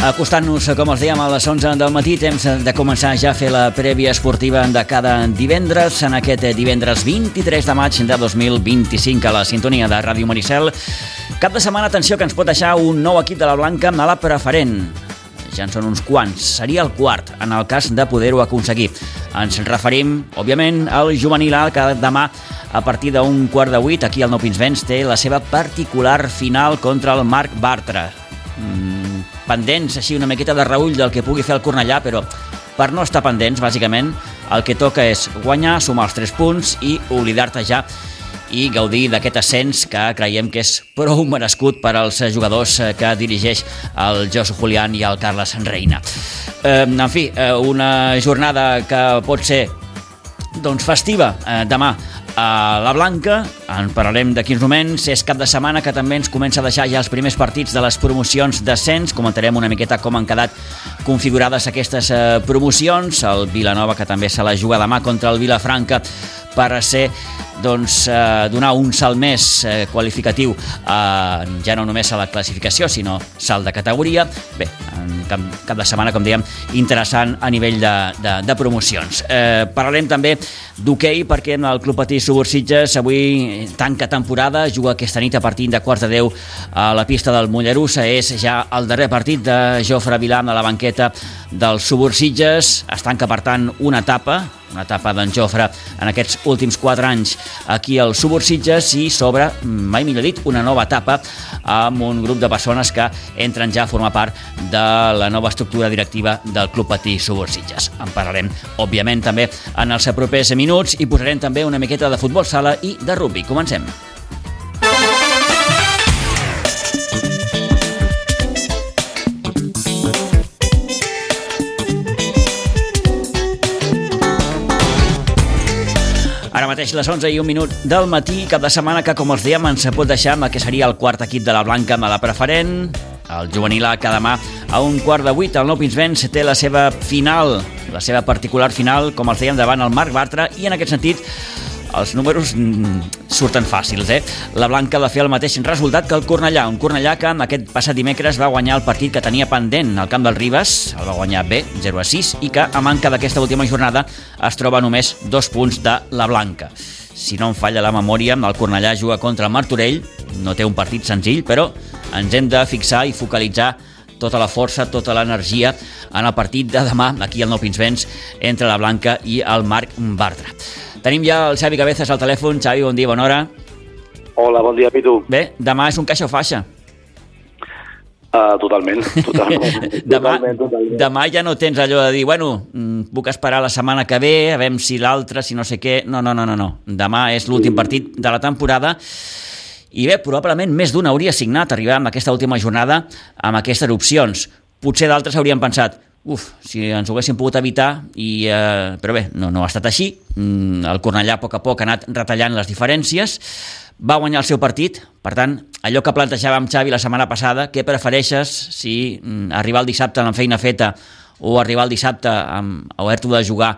Acostant-nos, com els dèiem, a les 11 del matí, temps de començar ja a fer la prèvia esportiva de cada divendres, en aquest divendres 23 de maig de 2025, a la sintonia de Ràdio Maricel. Cap de setmana, atenció, que ens pot deixar un nou equip de la Blanca a la preferent. Ja en són uns quants. Seria el quart, en el cas de poder-ho aconseguir. Ens referim, òbviament, al juvenil A, que demà, a partir d'un 7:45, aquí al Nou Pinsbens, té la seva particular final contra el Marc Bartra. Pendents, així, una miqueta de reull del que pugui fer el Cornellà, però per no estar pendents, bàsicament, el que toca és guanyar, sumar els 3 punts i oblidar-te ja i gaudir d'aquest ascens que creiem que és prou merescut per als jugadors que dirigeix el Josu Julián i el Carles Reina. En fi, una jornada que pot ser festiva demà a la Blanca. En parlarem d'aquí uns moments. És cap de setmana que també ens comença a deixar ja els primers partits de les promocions d'ascens. Comentarem una miqueta com han quedat configurades aquestes promocions. El Vilanova, que també se la juga demà contra el Vilafranca per ser, donar un salt més qualificatiu, ja no només a la classificació, sinó salt de categoria. Bé, cap de setmana, com dèiem, interessant a nivell de promocions. Parlarem també d'hoquei, perquè el Club Patí Subursitges avui tanca temporada, juga aquesta nit a partir de 9:45 a la pista del Mollerussa. És ja el darrer partit de Jofre Vilà a la banqueta del Subursitges. Es tanca, per tant, una etapa d'en Jofre en aquests últims 4 anys aquí al Subursitges, i s'obre, mai millor dit, una nova etapa amb un grup de persones que entren ja a formar part de la nova estructura directiva del Club Patí Subursitges. En parlarem, òbviament, també en els propers minuts, i posarem també una miqueta de futbol sala i de rugby. Comencem. Ara mateix les 11:01 del matí, cap de setmana que, com els dèiem, ens pot deixar amb el que seria el quart equip de la Blanca a la preferent. El juvenil A, que demà a 7:15 al Nou Pinsbens té la seva final, la seva particular final, com els dèiem, davant el Marc Bartra, i en aquest sentit els números surten fàcils, La Blanca ha de fer el mateix resultat que el Cornellà, un Cornellà que aquest passat dimecres va guanyar el partit que tenia pendent al camp del Ribes, el va guanyar bé, 0-6, i que a manca d'aquesta última jornada es troba només 2 punts de la Blanca. Si no em falla la memòria, el Cornellà juga contra el Martorell, no té un partit senzill, però ens hem de fixar i focalitzar tota la força, tota l'energia en el partit de demà, aquí al Nou Pinsbens, entre la Blanca i el Marc Bartra. Tenim ja el Xavi Cabezas al telèfon. Xavi, bon dia, bona hora. Hola, bon dia, Pitu. Bé, demà és un caixa o faixa? Totalment. Demà ja no tens allò de dir, puc esperar la setmana que ve, a veure si l'altra, si no sé què. No. Demà és l'últim partit de la temporada. I bé, probablement més d'un hauria signat arribar amb aquesta última jornada amb aquestes opcions. Potser d'altres haurien pensat, si ens ho haguéssim pogut evitar, però bé, no ha estat així. El Cornellà a poc ha anat retallant les diferències, va guanyar el seu partit. Per tant, allò que plantejàvem, Xavi, la setmana passada, què prefereixes, si arribar el dissabte amb feina feta o arribar el dissabte amb haver-t'ho de jugar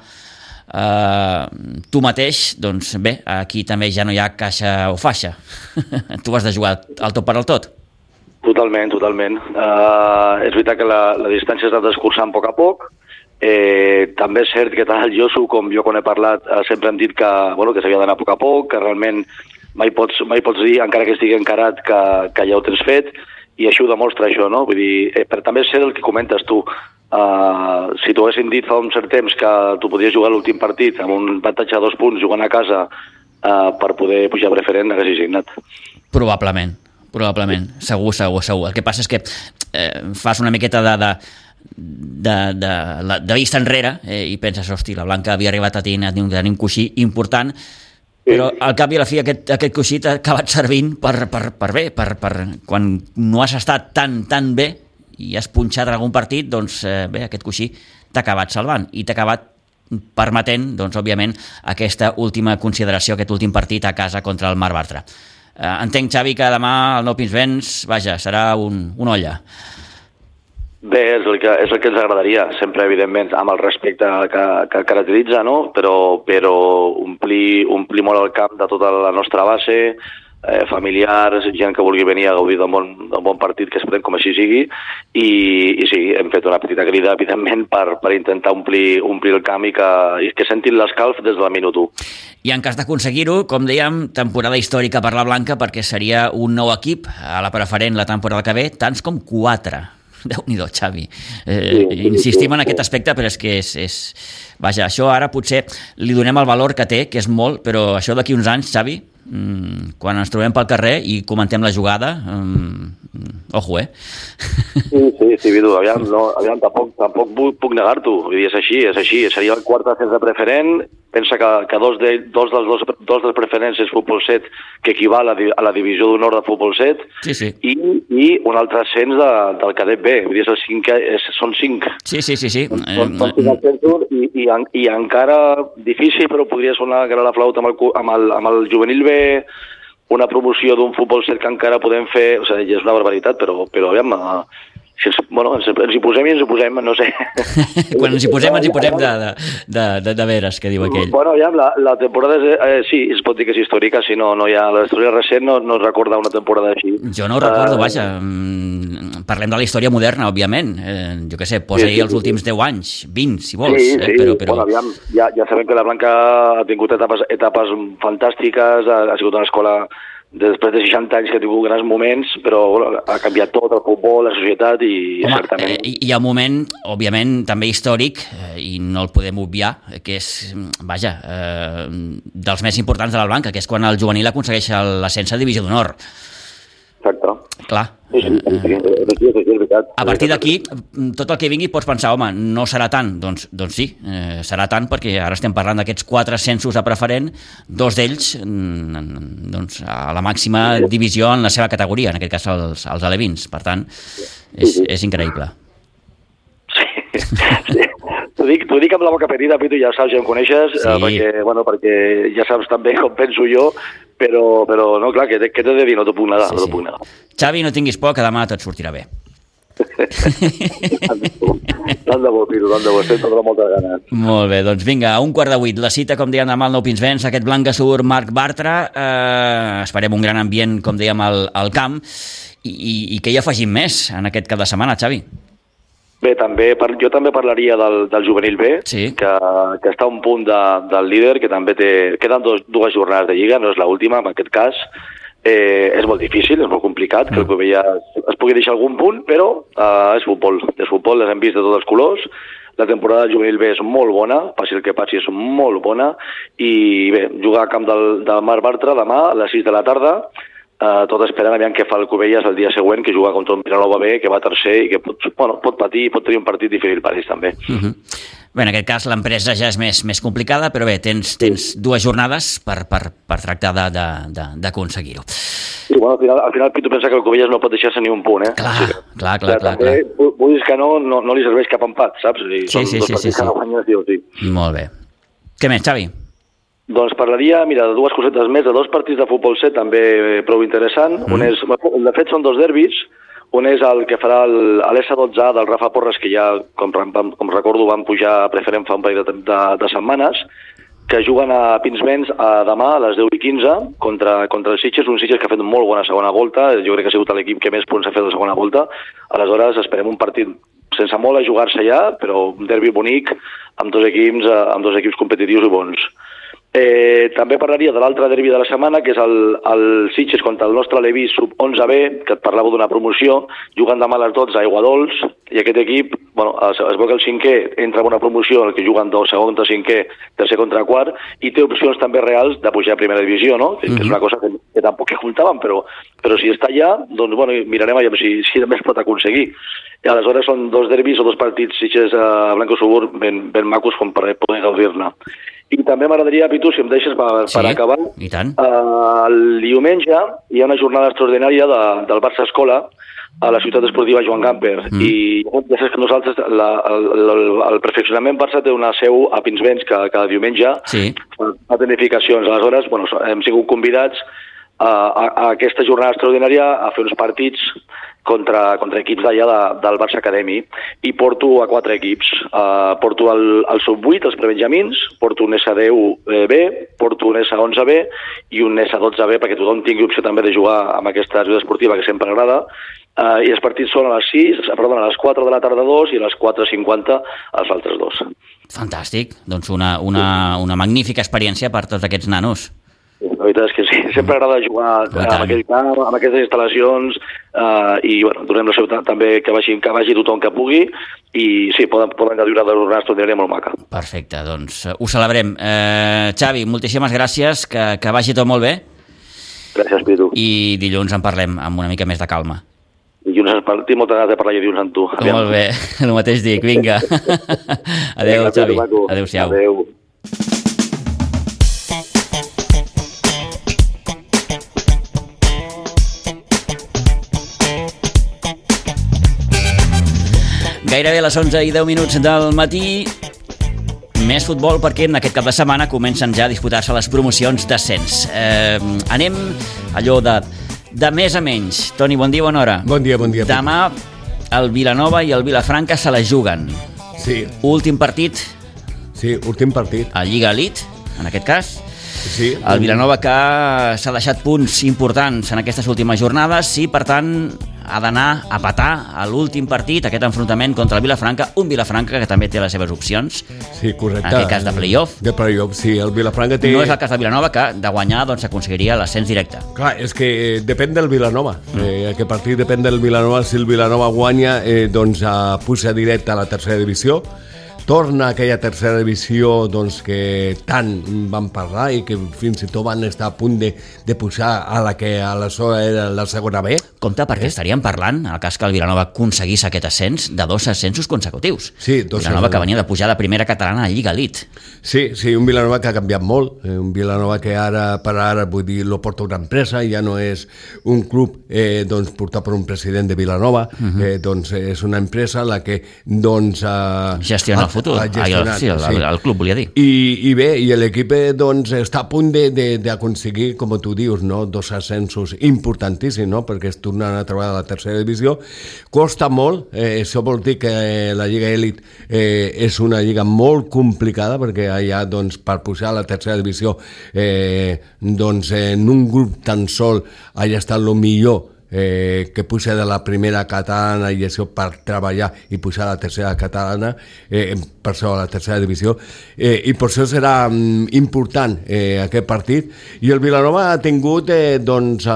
tu mateix? Doncs bé, aquí també ja no hi ha caixa o faixa. Tu has de jugar al tot per al tot. Totalment. És veritat que la distància s'ha d'escurçar a poc. També és cert que tant el Josu com jo, quan he parlat, sempre hem dit que s'havia d'anar a poc, que realment mai pots dir, encara que estigui encarat, que ja ho tens fet, i això ho demostra, això, no? Vull dir, però també és cert el que comentes tu. Si t'ho haguessin dit fa un cert temps que tu podies jugar l'últim partit amb un avantatge de 2 punts jugant a casa per poder pujar a preferent, haguessis signat. Probablement, segur. El que passa és que fas una miqueta de vista enrere i penses, hosti, la Blanca havia arribat a tenir un coixí important, però al cap i a la fi aquest coixí t'ha acabat servint per quan no has estat tan bé i has punxat en algun partit, doncs bé, aquest coixí t'ha acabat salvant i t'ha acabat permetent, doncs, òbviament, aquesta última consideració, aquest últim partit a casa contra el Marc Bartra. Entenc, Xavi, que demà el Nou Pinsbens, serà un olla. Bé, és el que ens agradaria, sempre, evidentment, amb el respecte que caracteritza, no? Però omplir molt el camp de tota la nostra base, familiars, gent que vulgui venir a gaudir d'un bon partit, que esperem com així sigui, i sí, hem fet una petita crida, evidentment, per intentar omplir el camp i que sentin l'escalf des del minut 1. I en cas d'aconseguir-ho, com dèiem, temporada històrica per la Blanca, perquè seria un nou equip a la preferent la temporada que ve, tants com 4. Déu-n'hi-do, Xavi. Insistim en aquest aspecte, però és que és... Vaja, això ara potser li donem el valor que té, que és molt, però això d'aquí uns anys, Xavi, quan ens trobem pel carrer i comentem la jugada, ojo, Sí, Vidu, aviam, tampoc puc negar-t'ho, vull dir, és així, seria el quart ascens de preferent, pensa que dos dels preferents és Futbol 7, que equival a la divisió d'honor de Futbol 7, sí. i un altre ascens del cadet B, vull dir, és el cinquè, són 5. Sí. Són 5 ascensos i encara difícil, però podria sonar que era la flauta amb el juvenil B, una promoció d'un Futbol 7 que encara podem fer, o sigui, és una barbaritat, però aviam, ens hi posem, no sé. Quan ens hi posem de veres, que diu aquell. Bueno, aviam, la temporada sí, es pot dir que és històrica, si no hi ha... La història recent no es recorda una temporada així. Jo no ho recordo, vaja. Parlem de la història moderna, òbviament. Jo què sé, posa-hi els últims 10 anys, 20, si vols. Sí. Bueno, aviam, ja sabem que la Blanca ha tingut etapes fantàstiques, ha sigut una escola després de 60 anys que ha tingut grans moments, però ha canviat tot, el futbol, la societat i certament... Hi ha un moment, òbviament, també històric, i no el podem obviar, que és, vaja, dels més importants de la Blanca, que és quan el juvenil aconsegueix l'ascens a Divisió d'Honor. Exacte. Clar. Sí, és veritat. A partir d'aquí, tot el que vingui pots pensar, home, no serà tant. Doncs sí, serà tant, perquè ara estem parlant d'aquests 4 ascensos a preferent, 2 d'ells doncs, a la màxima divisió en la seva categoria, en aquest cas els alevins. Per tant, és increïble. Sí. T'ho dic amb la boca petita, Pitu, ja saps, ja em coneixes, sí. perquè ja saps també com penso jo, però no, clar, què t'he de dir? No t'ho puc negar. Xavi, no tinguis por, que demà tot sortirà bé. Tant de bo, Pitu, estem tots amb moltes ganes. Molt bé, doncs vinga, a 7:15, la cita, com dèiem, demà al Nou Pinsbens, aquest Blanca Sur, Marc Bartra, esperem un gran ambient, com dèiem, al camp, i què hi afegim més en aquest cap de setmana, Xavi? Bé, jo també parlaria del juvenil B, sí. que està a un punt del líder, que també queden dues jornades de Lliga, no és l'última en aquest cas. És molt difícil, és molt complicat, crec que ja es pugui deixar algun punt, però és futbol, les hem vist de tots els colors. La temporada del juvenil B és molt bona, passi el que passi, és molt bona, i bé, jugar a camp del Marc Bartra demà a les 6 de la tarda, tot esperant aviam què fa el Cubelles el dia següent, que juga contra un Vilanova B, que va tercer i que pot patir i pot tenir un partit difícil per ells també. Bé, en aquest cas l'empresa ja és més complicada, però bé, tens 2 jornades per tractar d'aconseguir-ho. Sí, bueno, al final Pitu pensa que el Cubelles no pot deixar-se ni un punt, Clar. També, vull dir que no li serveix cap empat, saps? Sí. Molt bé. Què més, Xavi? Doncs parlaria, mira, de 2 cosetes més, de 2 partits de Futbol 7 també prou interessant. Un és, de fet, són 2 derbis. Un és el que farà l'S12A del Rafa Porres, que ja, com recordo, van pujar a preferent fa un parell de setmanes, que juguen a Pinsbens demà a les 10:15 contra el Sitges, un Sitges que ha fet molt bona segona volta. Jo crec que ha sigut l'equip que més punts ha fet la segona volta. Aleshores, esperem un partit sense molt a jugar-se ja, però un derbi bonic amb dos equips competitius i bons. També parlaria de l'altre derbi de la setmana, que és el Sitges contra el nostre Leví sub-11B, que et parlava d'una promoció, jugant demà a les 12 a Aiguadols, i aquest equip, es veu que el 5è entra en una promoció en el que juguen segon contra 5è, tercer contra quart, i té opcions també reals de pujar a primera divisió, no? Que és una cosa que tampoc comptàvem, però si està allà, doncs mirarem allà si també es pot aconseguir. I aleshores són 2 derbis o 2 partits Sitges a Blanco Subur ben macos com per poder gaudir-ne. I també m'agradaria, Pitu, si em deixes per acabar, i tant. El diumenge hi ha una jornada extraordinària del Barça Escola a la ciutat esportiva Joan Gamper. I ja saps que nosaltres, el perfeccionament Barça té una seu a Pinsbens cada diumenge, fa tenificacions. Aleshores, hem sigut convidats a aquesta jornada extraordinària a fer uns partits contra equips d'allà del Barça Academy, i porto a 4 equips. Porto el sub-8, els prebenjamins, porto un S10B, porto un S11B i un S12B, perquè tothom tingui opció també de jugar amb aquesta ajuda esportiva que sempre agrada. I els partits són a les 4 de la tarda 2 i a les 4:50 els altres 2. Fantàstic, doncs una magnífica experiència per tots aquests nanos. La veritat és que sí, sempre agrada jugar amb aquell camp, amb aquestes instal·lacions, i bueno, donem la sort també que vagi tothom que pugui, i sí, poden gaudir de jornada extraordinària molt maca. Perfecte, doncs ho celebrem. Xavi, moltíssimes gràcies, que vagi tot molt bé. Gràcies, Pitu. I dilluns en parlem amb una mica més de calma. Dilluns tinc moltes ganes de parlar dilluns amb tu. Aviam. Molt bé, el mateix dic, vinga. Adéu, Xavi. Adéu-siau. Adéu. Gairebé a les 11:10 del matí. Més futbol, perquè en aquest cap de setmana comencen ja a disputar-se les promocions d'ascens. Anem allò de més a menys. Toni, bon dia, bona hora. Bon dia. Demà el Vilanova i el Vilafranca se la juguen. Sí. Últim partit. Sí, últim partit. A Lliga Elite, en aquest cas. Sí. El Vilanova que s'ha deixat punts importants en aquestes últimes jornades i, per tant, ha d'anar a petar a l'últim partit, aquest enfrontament contra el Vilafranca, un Vilafranca que també té les seves opcions. Sí, correcte. En aquest cas de play-off. De play-off, sí. El Vilafranca té... No és el cas de Vilanova, que de guanyar doncs aconseguiria l'ascens directe. Clar, és que depèn del Vilanova. Aquest partit depèn del Vilanova. Si el Vilanova guanya, doncs puja directe a la tercera divisió. Torna a aquella tercera divisió doncs, que tant van parlar i que fins i tot van estar a punt de pujar a la que aleshores era la segona B. Compte, perquè estaríem parlant, en el cas que el Vilanova aconseguís aquest ascens, de 2 ascensos consecutius. Sí, Vilanova que venia de pujar de primera catalana a Lliga Elite. Sí, un Vilanova que ha canviat molt, un Vilanova que ara vull dir, lo porta una empresa, ja no és un club doncs, portat per un president de Vilanova, doncs és una empresa la que doncs, gestiona el futur, el club volia dir. I bé, i l'equip doncs, està a punt d'aconseguir, com tu dius, no? 2 ascensos importantíssims, no? Perquè es tornen a treballar a la tercera divisió. Costa molt, això vol dir que la Lliga Elite és una lliga molt complicada, perquè allà doncs, per pujar a la tercera divisió doncs, en un grup tan sol allà està el millor que puja de la primera catalana i això per treballar i pujar a la tercera catalana, per això a la tercera divisió, i per això serà important aquest partit. I el Vilanova ha tingut doncs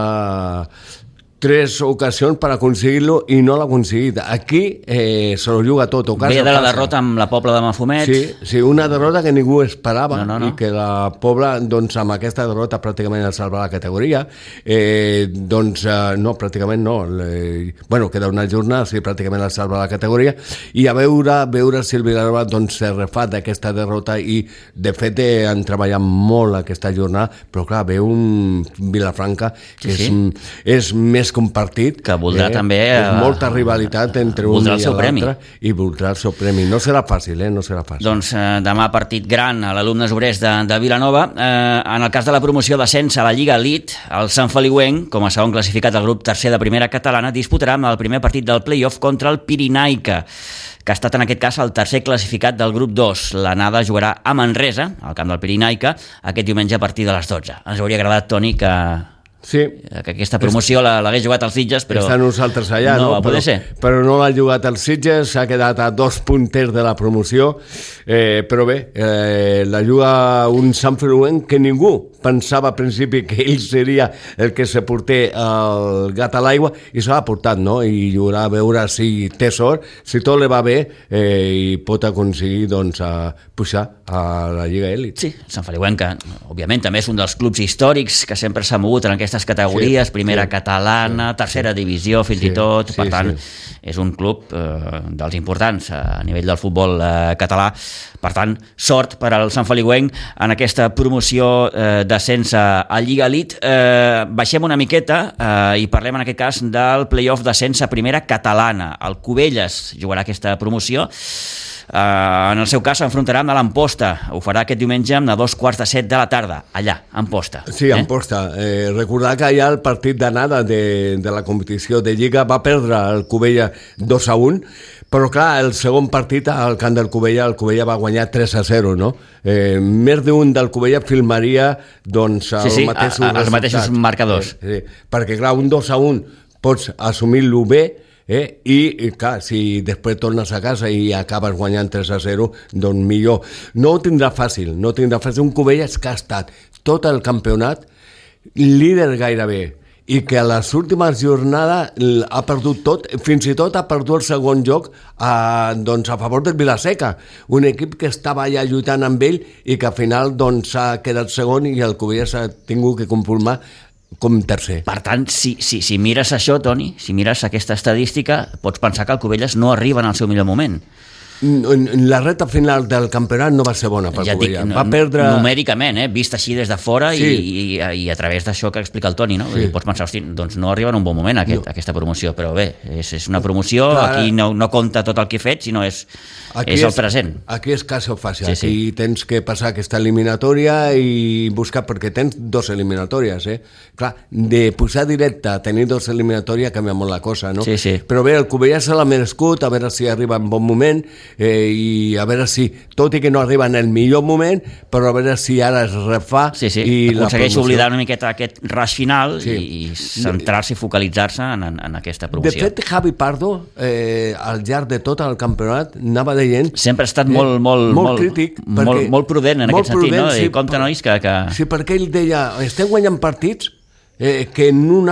3 ocasions per aconseguir-lo i no l'ha aconseguit. Aquí se lo juga tot. Ve de la derrota amb la Pobla de Mafumet. Sí, una derrota que ningú esperava, no. I que la Pobla, doncs, amb aquesta derrota pràcticament ha salvat la categoria. Doncs, no, pràcticament no. Bueno, queda una jornada, sí, pràcticament ha salvat la categoria. I a veure si el Vilanova doncs, se refà d'aquesta derrota i, de fet, han treballat molt aquesta jornada, però, clar, ve un Vilafranca que és més compartit, que voldrà també molta rivalitat entre un i l'altre, i voldrà el seu premi. No serà fàcil, no serà fàcil. Doncs demà partit gran a l'Alumnes Obrers de Vilanova. En el cas de la promoció d'ascens a la Lliga Elite, el Sant Feliuenc, com a segon classificat del grup tercer de primera catalana, disputarà el primer partit del play-off contra el Pirinaica, que ha estat en aquest cas el tercer classificat del grup 2. L'anada jugarà a Manresa, al camp del Pirinaica, aquest diumenge a partir de les 12. Ens hauria agradat, Toni, que aquesta promoció l'hagués jugat als Sitges, però està nosaltres allà, no va poder ser. Però no l'ha jugat als Sitges, s'ha quedat a 2 punters de la promoció, però bé, la juga un Sant Feliuenc que ningú pensava al principi que ell seria el que se porté el gat a l'aigua, i s'ha portat, no? I jugarà a veure si té sort, si tot li va bé, i pot aconseguir doncs, pujar a la Lliga Elite. Sí, Sant Feliuenc, que òbviament també és un dels clubs històrics que sempre s'ha mogut en aquestes categories, primera catalana, tercera divisió fins i tot, per tant és un club dels importants a nivell del futbol català. Per tant, sort per al Sant Feliuenc en aquesta promoció d'ascens a Lliga Elite. Baixem una miqueta i parlem en aquest cas del play-off d'ascens a primera catalana. El Cubelles jugarà aquesta promoció. En el seu cas s'enfrontarà amb l'Amposta. Ho farà aquest diumenge a 2:15 de la tarda, allà, a Amposta. Sí, Amposta. Recordar que allà el partit d'anada de la competició de Lliga va perdre el Cubella 2-1, però clar, el segon partit al camp del Cubella, el Cubella va guanyar 3-0, no? Més d'un del Cubella filmaria doncs, els mateixos marcadors. Sí, perquè clar, un 2-1 pots assumir-lo bé, i clar, si després tornes a casa i acabes guanyant 3-0, doncs millor. No ho tindrà fàcil, un Cubella que ha estat tot el campionat líder gairebé, i que a les últimes jornades ha perdut tot, fins i tot ha perdut el segon lloc a favor del Vilaseca, un equip que estava allà lluitant amb ell i que al final s'ha quedat segon i el Cubella s'ha tingut que conformar com tercer. Per tant, si mires això, Toni, si mires aquesta estadística, pots pensar que el Cubelles no arriba en el seu millor moment. La recta final del campionat no va ser bona per Cubella. Va perdre... Numèricament, vist així des de fora, sí. i a través d'això que explica el Toni, no? Sí. Pots pensar, hosti, doncs no arriba en un bon moment aquesta promoció, però bé, és una promoció, aquí no compta tot el que he fet, sinó és el present. Aquí és cas o fàcil, aquí tens que passar aquesta eliminatòria i buscar, perquè tens dos eliminatòries, Clar, de posar directe a tenir dos eliminatòries canvia molt la cosa, no? Sí. Però bé, el Cubella se l'ha merescut, a veure si arriba en bon moment, i a veure si, tot i que no arriba en el millor moment, però a veure si ara es refà i aconsegueix oblidar una miqueta aquest rush final i centrar-se i focalitzar-se en aquesta promoció. De fet, Javi Pardo, al llarg de tot el campionat, anava dient... Sempre ha estat molt crític, molt prudent en aquest sentit, no? Sí, compte, nois, que... Sí, perquè ell deia, estem guanyant partits que en un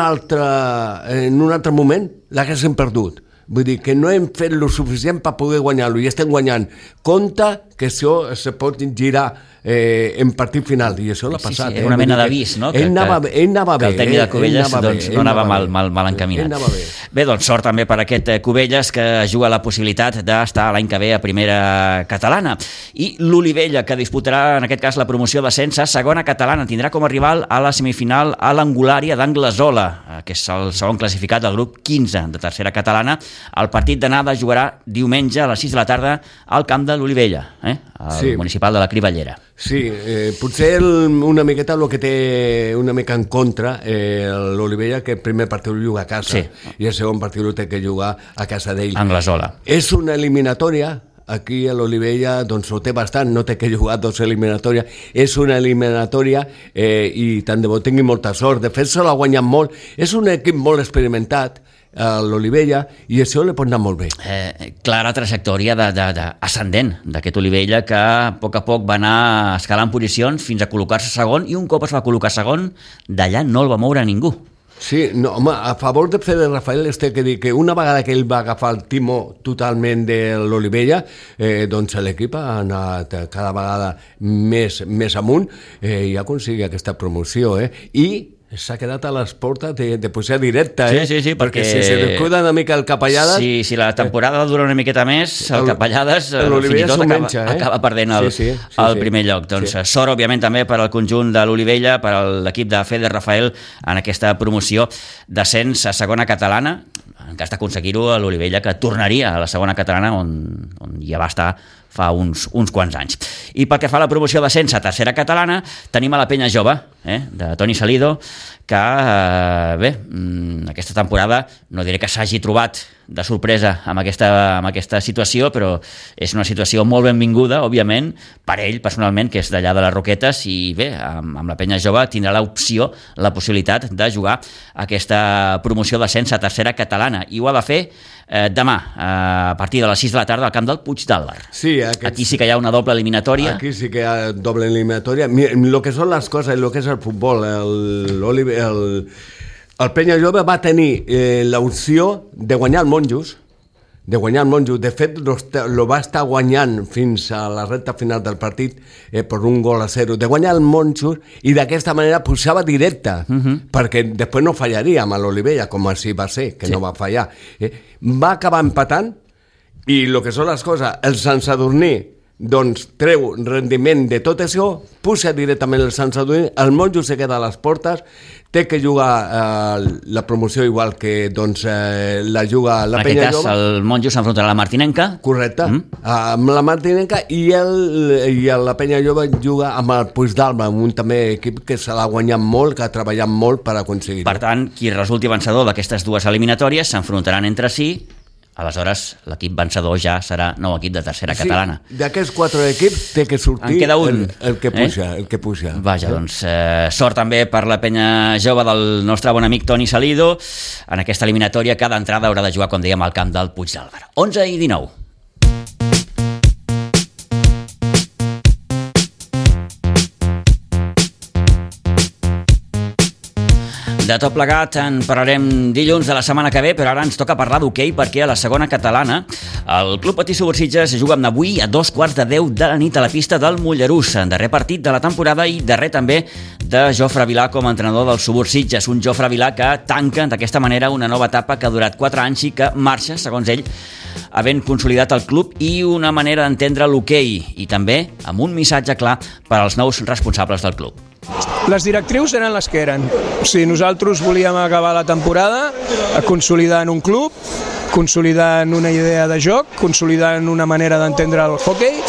altre moment l'haguessin perdut. Vull dir que no hem fet el suficient per poder guanyar-lo i estem guanyant. Compte que això se pot girar en partit final, i això l'ha passat. Era una mena d'avís, no? Ell anava bé. Que el tècnic de Cubelles no anava mal encaminat. Bé, doncs sort també per aquest Cubelles, que juga la possibilitat d'estar l'any que ve a primera catalana. I l'Olivella, que disputarà en aquest cas la promoció d'ascens a segona catalana, tindrà com a rival a la semifinal a l'Angulària d'Anglesola, que és el segon classificat del grup 15 de tercera catalana. El partit d'anada jugarà diumenge a les 6 de la tarda al camp de l'Olivella, al municipal de la Crivellera. Sí, potser una miqueta el que té una mica en contra l'Olivella, que el primer partit ho juga a casa i el segon partit ho té que jugar a casa d'ell. Anglesola. És una eliminatòria, aquí a l'Olivella doncs ho té bastant, no té que jugar dos eliminatòries, és una eliminatòria i tant de bo tingui molta sort. De fet, se l'ha guanyat molt, és un equip molt experimentat, a l'Olivella, i això li pot anar molt bé. Clara trajectòria ascendent d'aquest Olivella, que a poc va anar escalant posicions fins a col·locar-se segon, i un cop es va col·locar segon, d'allà no el va moure ningú. Sí, no, home, a favor de Fede Rafael es té que dir que una vegada que ell va agafar el timó totalment de l'Olivella, doncs l'equip ha anat cada vegada més amunt i ha aconseguit aquesta promoció, i s'ha quedat a les portes de pujar directe, Sí, perquè si se descuida una mica el Capellades... Si la temporada dura una miqueta més, el Capellades fins i tot acaba perdent el primer lloc. Doncs sort, òbviament, també per al conjunt de l'Olivella, per a l'equip de Fede Rafael en aquesta promoció d'ascens a segona catalana, en cas d'aconseguir-ho, a l'Olivella, que tornaria a la segona catalana on ja va estar fa uns quants anys. I pel que fa a la promoció d'ascens a tercera catalana, tenim a la Penya Jove, de Toni Salido, que, aquesta temporada no diré que s'hagi trobat de sorpresa amb aquesta situació, però és una situació molt benvinguda, òbviament, per ell personalment, que és d'allà de les Roquetes, i bé, amb la Penya Jove tindrà l'opció, la possibilitat de jugar aquesta promoció d'ascens a tercera catalana, i ho ha de fer demà, a partir de les 6 de la tarda, al camp del Puig d'Àlvar. Sí, aquí sí que hi ha una doble eliminatòria. Aquí sí que hi ha doble eliminatòria. Lo que són les coses, lo que és el futbol, el Penya Jove va tenir l'opció de guanyar el Monjos, de fet lo va estar guanyant fins a la recta final del partit per 1-0, de guanyar el Monjos, i d'aquesta manera pujava directe, perquè després no fallaria amb l'Olivella, com així va ser, que no va fallar. Va acabar empatant, i el que són les coses, el Sant Sadurní doncs treu rendiment de tot això, puja directament el Sant Sadurní, el Monjo se queda a les portes, té que jugar la promoció igual que doncs, la juga la Penya Jove. En aquest cas el Monjo s'enfrontarà a la Martinenca. Correcte, amb la Martinenca i la Penya Jove juga amb el Puigdàlber, un també equip que se l'ha guanyat molt, que ha treballat molt per aconseguir-ho. Per tant, qui resulti vencedor d'aquestes dues eliminatòries s'enfrontaran entre si. Aleshores, l'equip vencedor ja serà nou equip de tercera catalana. D'aquests 4 equips té que sortir en queda un. El que puja. Vaja, doncs sort també per la Penya Jove del nostre bon amic Toni Salido. En aquesta eliminatòria cada entrada haurà de jugar, com dèiem, al camp del Puigdàlber. 11 i 19. De tot plegat en parlarem dilluns de la setmana que ve, però ara ens toca parlar d'hoquei perquè a la segona catalana el Club Patí Subursitges juga avui a 2:15 de la nit a la pista del Mollerús, en darrer partit de la temporada i darrer també de Jofre Vilà com a entrenador del Subursitges, un Jofre Vilà que tanca d'aquesta manera una nova etapa que ha durat 4 anys i que marxa, segons ell, havent consolidat el club i una manera d'entendre l'hoquei i també amb un missatge clar per als nous responsables del club. Les directrius eren les que eren. Si nosaltres volíem acabar la temporada consolidant un club, consolidant una idea de joc, consolidant una manera d'entendre el hoquei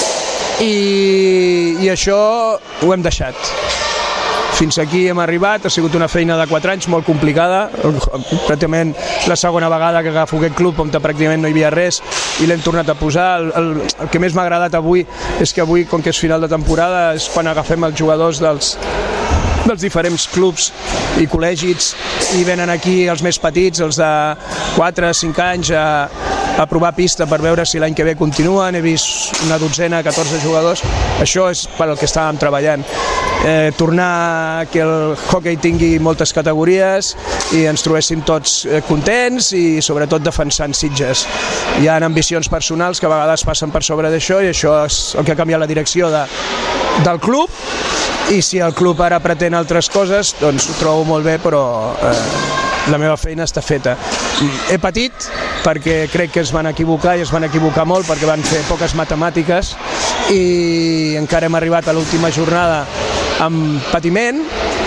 i això ho hem deixat. Fins aquí hem arribat, ha sigut una feina de 4 anys molt complicada, pràcticament la segona vegada que agafo aquest club on pràcticament no hi havia res i l'hem tornat a posar. El que més m'ha agradat avui és que avui, com que és final de temporada, és quan agafem els jugadors dels diferents clubs i col·legis i venen aquí els més petits, els de 4-5 anys a provar pista per veure si l'any que ve continuen. He vist una dotzena, 14 jugadors. Això és per al que estàvem treballant. Tornar que el hoquei tingui moltes categories i ens trobéssim tots contents i sobretot defensant Sitges. Hi ha ambicions personals que a vegades passen per sobre d'això i això és el que ha canviat la direcció del club, i si el club ara pretén altres coses doncs ho trobo molt bé, però la meva feina està feta. He patit perquè crec que es van equivocar i es van equivocar molt perquè van fer poques matemàtiques i encara hem arribat a l'última jornada amb patiment,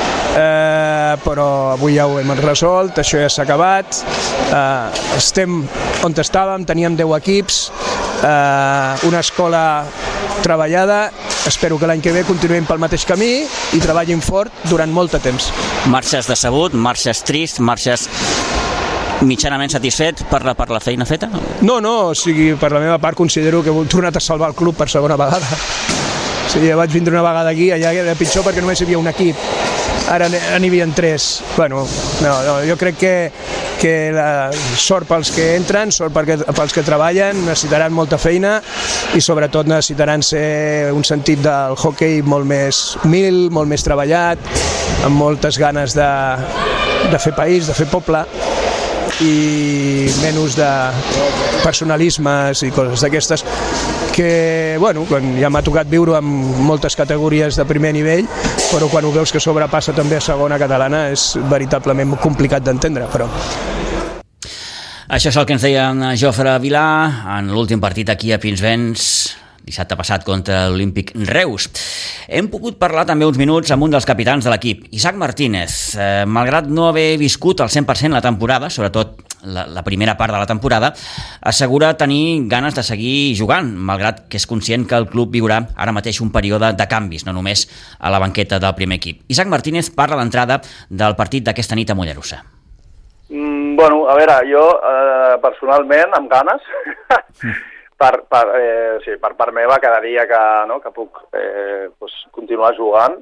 però avui ja ho hem resolt, això ja s'ha acabat, estem on estàvem, teníem 10 equips, una escola treballada, espero que l'any que ve continuem pel mateix camí i treballin fort durant molt de temps. Marxes decebut, marxes trist, marxes mitjanament satisfet per la feina feta? No, o sigui, per la meva part considero que he tornat a salvar el club per segona vegada. O sigui, vaig vindre una vegada aquí, allà era pitjor perquè només hi havia un equip, ara n'hi havia 3. Bueno, no, jo crec que la sort pels que entren, sort pels que treballen, necessitaran molta feina i sobretot necessitaran ser un sentit del hoquei molt més humil, molt més treballat, amb moltes ganes de fer país, de fer poble i menys de personalismes i coses d'aquestes que, bueno, ja m'ha tocat viure amb moltes categories de primer nivell, però quan ho veus que sobrepassa també a segona catalana és veritablement complicat d'entendre, però... Això és el que ens deia en Jofre Vilà en l'últim partit aquí a Pinsbens, dissabte passat contra l'Olímpic Reus. Hem pogut parlar també uns minuts amb un dels capitans de l'equip, Isaac Martínez. Malgrat no haver viscut al 100% la temporada, sobretot la primera part de la temporada, assegura tenir ganes de seguir jugant, malgrat que és conscient que el club viurà ara mateix un període de canvis, no només a la banqueta del primer equip. Isaac Martínez parla d'entrada del partit d'aquesta nit a Mollerussa. Bueno, a veure, jo personalment amb ganes, per part meva, cada dia que puc continuar jugant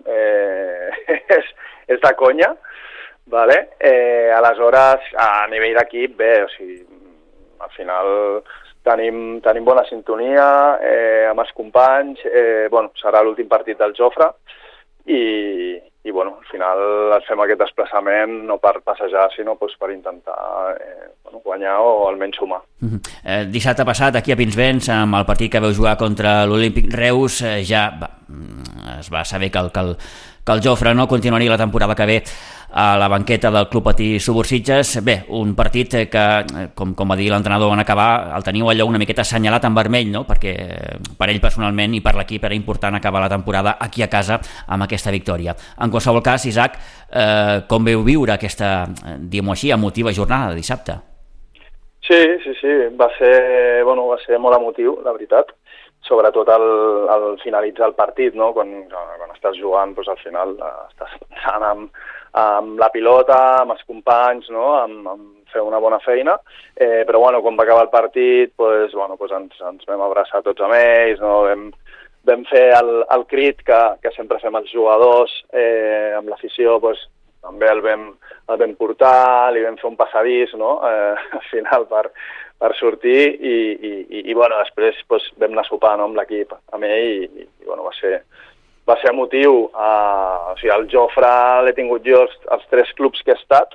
és de conya, vale? Aleshores, a nivell d'equip, bé, o sigui, al final tenim bona sintonia amb els companys, serà l'últim partit del Jofre i bueno, al final fem aquest desplaçament no per passejar, sinó per intentar guanyar o almenys sumar. Dissabte passat, aquí a Pinsbens, amb el partit que vau jugar contra l'Olímpic Reus, ja es va saber que el Jofre no continuaria la temporada que ve a la banqueta del Club Patí Subursitges. Bé, un partit que, com va dir l'entrenador en acabar, el teniu allò una miqueta assenyalat en vermell, no? Perquè per ell personalment i per l'equip era important acabar la temporada aquí a casa amb aquesta victòria. En qualsevol cas, Isaac, com veu viure aquesta, diguem-ho així, emotiva jornada de dissabte? Sí, va ser molt emotiu, la veritat, sobretot al finalitzar el partit, no? Quan estàs jugant, doncs al final estàs pensant amb la pilota, amb els companys, no? amb fer una bona feina, però quan va acabar el partit ens vam abraçar tots amb ells, no? Vam fer el crit que sempre fem els jugadors, amb l'afició, també el vam portar, li vam fer un passadís, no? Al final per sortir i després vam anar a sopar, no? Amb l'equip, amb ell, i va ser emotiu. O sigui, el Jofre l'he tingut jo als 3 clubs que he estat,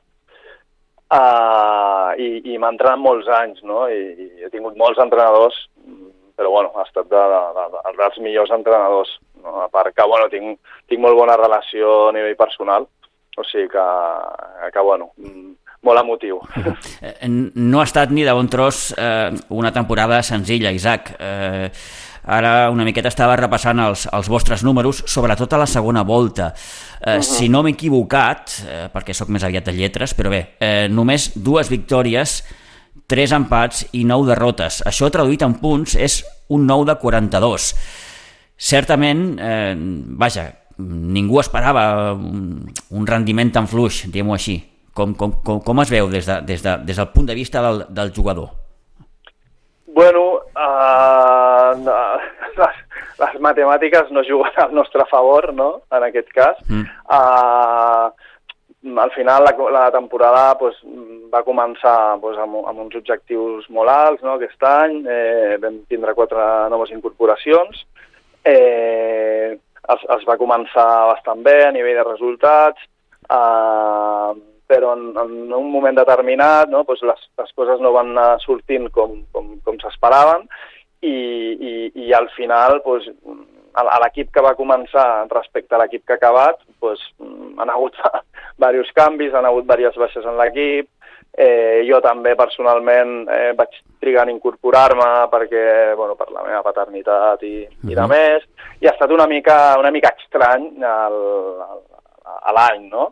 i m'ha entrenat molts anys, no? I he tingut molts entrenadors, però ha estat dels millors entrenadors, no? A part que tinc molt bona relació a nivell personal, o sigui que molt emotiu. No ha estat ni de bon tros una temporada senzilla, Isaac. Ara una miqueta estava repassant els vostres números, sobretot a la segona volta. Si no m'he equivocat, perquè sóc més aviat de lletres, però bé, només 2 victòries, 3 empats i 9 derrotes. Això traduït en punts és un 9 de 42. Certament, ningú esperava un rendiment tan fluix, diguem-ho així. Com es veu des del punt de vista del jugador? Les matemàtiques no juguen al nostre favor, no? En aquest cas. Al final la temporada va començar amb uns objectius molt alts, no? Aquest any vam tindre 4 noves incorporacions, es va començar bastant bé a nivell de resultats, però en un moment determinat, no, les coses no van anar sortint com s'esperaven, i al final l'equip que va començar respecte a l'equip que ha acabat han hagut diversos canvis, han hagut diverses baixes en l'equip. Jo també personalment vaig trigar en incorporar-me perquè per la meva paternitat i de més, i ha estat una mica estrany a l'any, no?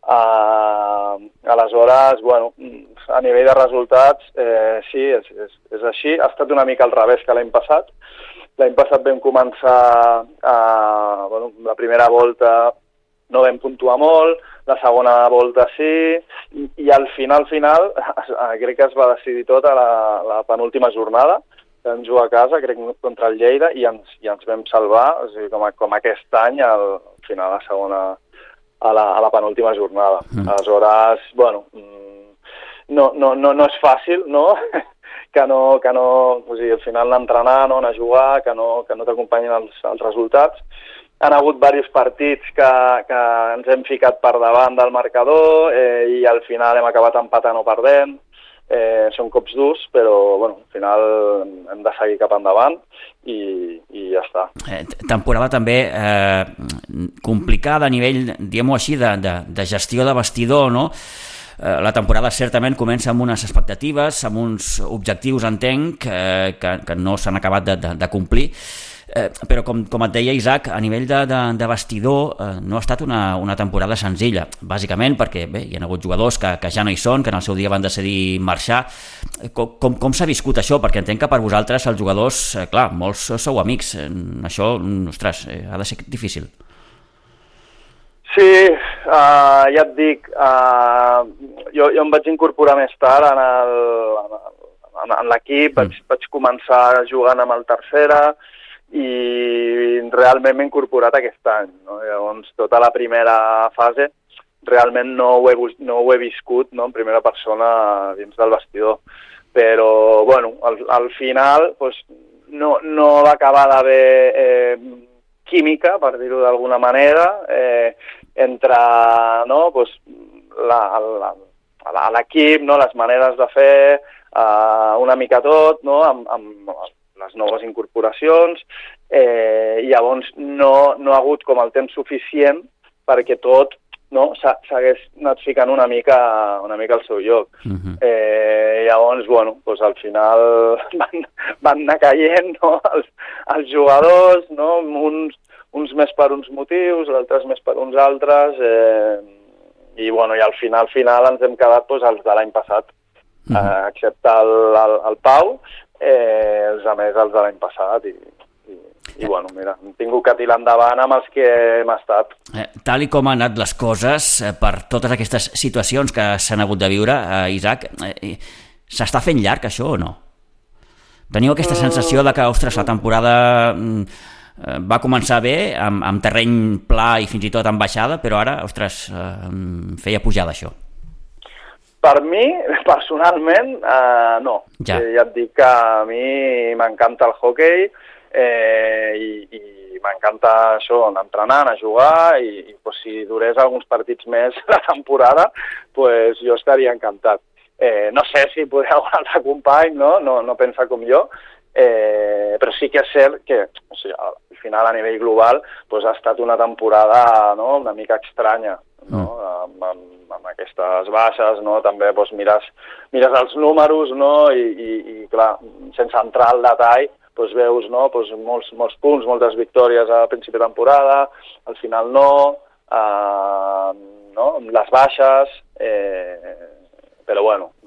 Aleshores, a nivell de resultats, sí, és així. Ha estat una mica al revés que l'any passat. L'any passat vam començar, la primera volta no vam puntuar molt, la segona volta sí, i al final crec que es va decidir tot a la penúltima jornada. Vam jugar a casa, crec, contra el Lleida, i ens vam salvar, o sigui, com aquest any, al final la segona, a la penúltima jornada. Aleshores, no és fàcil, no? que no, o sigui, al final anar a entrenar, no? Anar a jugar, que no t'acompanyin els resultats. Han hagut diversos partits que ens hem ficat per davant del marcador, i al final hem acabat empatant o perdent. Són cops durs, però al final hem de seguir cap endavant i ja està. Temporada també complicada a nivell, diguem-ho així, de gestió de vestidor, no? La temporada certament comença amb unes expectatives, amb uns objectius, entenc, que no s'han acabat de complir, però com et deia, Isaac, a nivell de vestidor no ha estat una temporada senzilla, bàsicament perquè hi ha hagut jugadors que ja no hi són, que en el seu dia van decidir marxar. Com s'ha viscut això? Perquè entenc que per vosaltres els jugadors, clar, molts sou amics, això, ostres, ha de ser difícil. Sí, ja et dic, jo em vaig incorporar més tard en l'equip, vaig començar jugant amb el tercera, i realment m'he incorporat aquest any, no? Llavors, tota la primera fase realment no ho he viscut, no? En primera persona dins del vestidor, però al final no va acabar d'haver química, per dir-ho d'alguna manera, entre l'equip, les maneres de fer, una mica tot, no? Amb les noves incorporacions, llavors no ha hagut com el temps suficient perquè tot s'hagués anat ficant una mica al seu lloc. Llavors, doncs al final van anar caient els jugadors, uns més per uns motius, altres més per uns altres, i al final ens hem quedat els de l'any passat, excepte el Pau, els altres els de l'any passat, i mira, hem tingut que tirar endavant amb els que hem estat. Tal i com han anat les coses, per totes aquestes situacions que s'han hagut de viure, Isaac, s'està fent llarg això o no? Teniu aquesta sensació de que, ostres, la temporada va començar bé, amb terreny pla i fins i tot amb baixada, però ara, ostres, feia pujada això. Per mi, personalment, no. Ja et dic que a mi m'encanta el hoquei, i m'encanta això, anar entrenant, a jugar, i si durés alguns partits més la temporada, jo estaria encantat. No sé si podria algun altre company, no pensa com jo, però sí que és cert que al final a nivell global ha estat una temporada una mica estranya, amb aquestes baixes, també mires els números, i clar, sense entrar al detall, veus molts punts, moltes victòries a principi de temporada, al final les baixes, però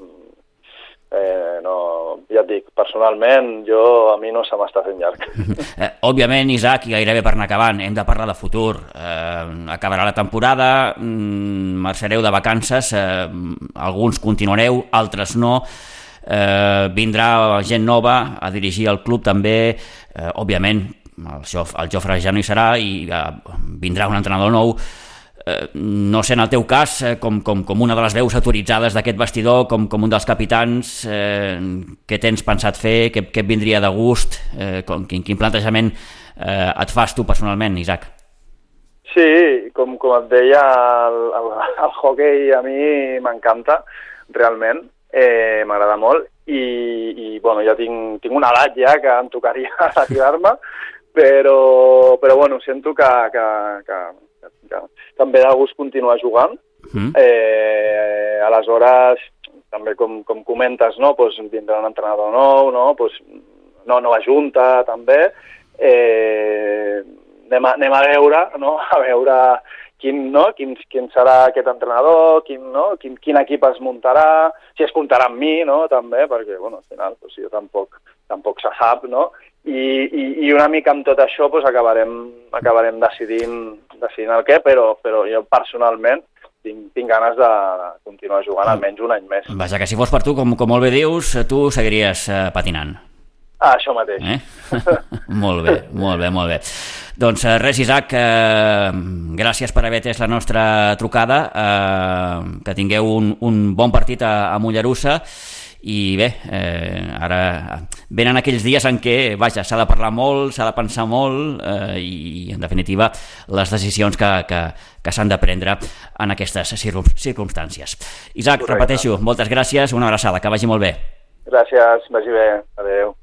ja et dic, personalment, a mi no se m'està fent llarg. Òbviament, Isaac, i gairebé per anar acabant, hem de parlar de futur. Acabarà la temporada, marxareu de vacances, alguns continuareu, altres no. Vindrà gent nova a dirigir el club també, òbviament el Jofre ja no hi serà i vindrà un entrenador nou. No sé, en el teu cas, com una de les veus autoritzades d'aquest vestidor, com un dels capitans, què tens pensat fer, què et vindria de gust, quin plantejament et fas tu personalment, Isaac? Sí, com et deia, el hoquei a mi m'encanta, realment. M'agrada molt i ja tinc una edat ja que em tocaria retirar-me, però sento que em ve de gust continuar jugant. Aleshores, també com comentes, vindrà un entrenador nou, nova junta també, anem a veure quin serà aquest entrenador, quin equip es muntarà, si es comptarà amb mi, també, perquè, al final, jo tampoc se sap, i una mica amb tot això acabarem decidint el què, però jo personalment tinc ganes de continuar jugant almenys un any més. Vaja, que si fos per tu, com molt bé dius, tu seguiries patinant. Això mateix. Molt bé. Doncs res, Isaac, gràcies per haver atès la nostra trucada, que tingueu un bon partit a Mollerussa, i bé, ara venen aquells dies en què, s'ha de parlar molt, s'ha de pensar molt, i en definitiva les decisions que s'han de prendre en aquestes circumstàncies. Isaac, repeteixo, moltes gràcies, una abraçada, que vagi molt bé. Gràcies, vagi bé, adeu.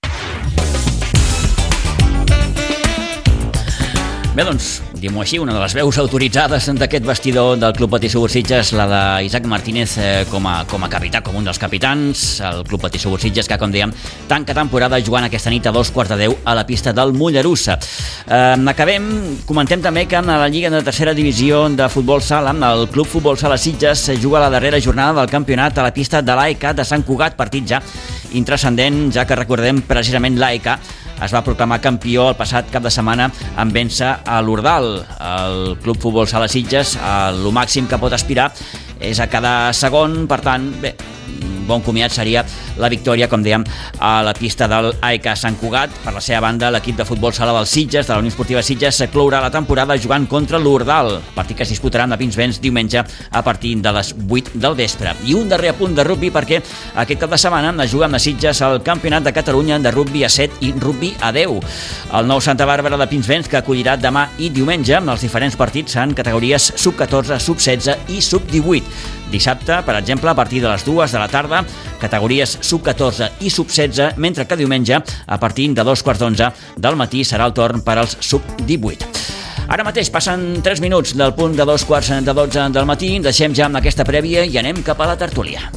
Bé, doncs, diguem-ho així, una de les veus autoritzades d'aquest vestidor del Club Patí Subursitges, la d'Isaac Martínez com a capità, com un dels capitans, el Club Patí Subursitges, que, com dèiem, tanca temporada jugant aquesta nit a 2:15 a la pista del Mollerussa. Comentem també que en la Lliga de Tercera Divisió de Futbol Sala, el Club Futbol Sala Sitges juga la darrera jornada del campionat a la pista de l'AEK de Sant Cugat, partit ja intrascendent, ja que recordem precisament l'AEK es va proclamar campió el passat cap de setmana en vèncer a l'Ordal. El Club Futbol Sala Sitges, el màxim que pot aspirar és a quedar segon, per tant, bé, bon comiat seria la victòria, com dèiem, a la pista del AEK Sant Cugat. Per la seva banda, l'equip de futbol sala dels Sitges, de la Unió Esportiva Sitges, clourà la temporada jugant contra l'Ordal, partit que es disputarà de Pinsbens diumenge a partir de les 8 del vespre. I un darrer apunt de rugbi, perquè aquest cap de setmana es juga amb les Sitges al Campionat de Catalunya de rugbi a 7 i rugbi a 10. El nou Santa Bàrbara de Pinsbens, que acollirà demà i diumenge els diferents partits en categories sub-14, sub-16 i sub-18. Dissabte, per exemple, a partir de les 2 de la tarda, categories sub-14 i sub-16, mentre que diumenge, a partir de 2:15 del matí, serà el torn per als sub-18. Ara mateix passen 3 minuts del punt de 2:15 del matí, deixem ja amb aquesta prèvia i anem cap a la tertúlia.